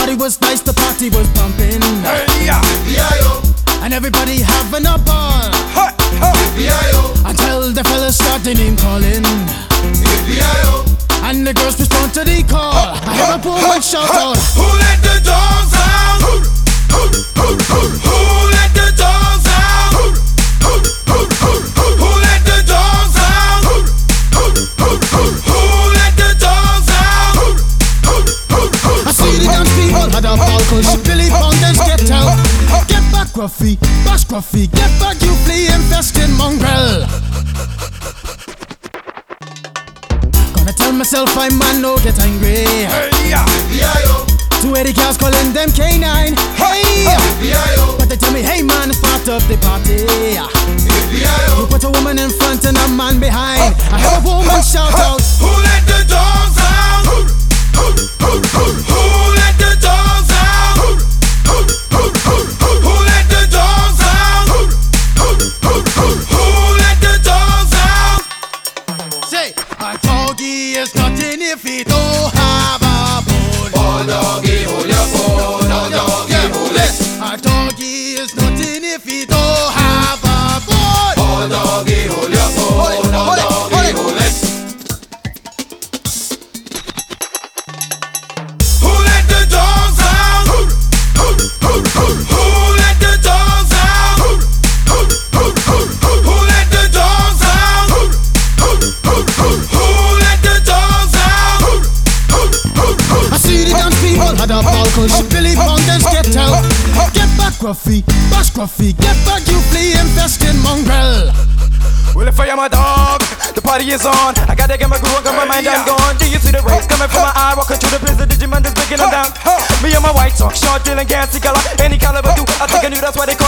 Everybody was nice, the party was pumping. Hey, yeah. And everybody having a ball. Hey, hey. Until the fellas started name calling. And the girls respond to the call. I hear a woman shout out, who let the dogs out? Who let the dogs out? Who let the dogs out? Who let the dogs out? I see the dance people had a ball, cause Billy Fountains get out. Get back, Gruffy, bash Gruffy, get back, you flea infested mongrel. Gonna tell myself I man no get angry. Hey, yeah. 280 cars calling them K9. Hey, but they tell me, hey man, it's part of the party. You put a woman in front and a man behind. I hear a woman shout out, who let the dogs out? Who let the dogs out? Who let the dogs out? Who let the dogs out? say, a doggy is nothing if he don't have a bone. Oh doggy, hold your bone. Oh doggy, hold it. A doggy is nothing if he don't have a bone. Oh doggy, hold your bone. Oh doggy, hold it. Who let the dogs out? Who let the dogs out? Who let the dogs out? Who let the dogs out? I see the dance people had a ball, cause Billy Fountains get out. Get back, Gruffy, bash Gruffy, get back, you flea infested mongrel. Well, if I am a dog, the party is on. I gotta get my groove on, got my mind, I'm gone. Do you see the rays coming from my eye? Walking through the prison, Digimon is breaking them down. Me and my white talk, short, dealing, gassy color, any caliber do. I think I knew that's why they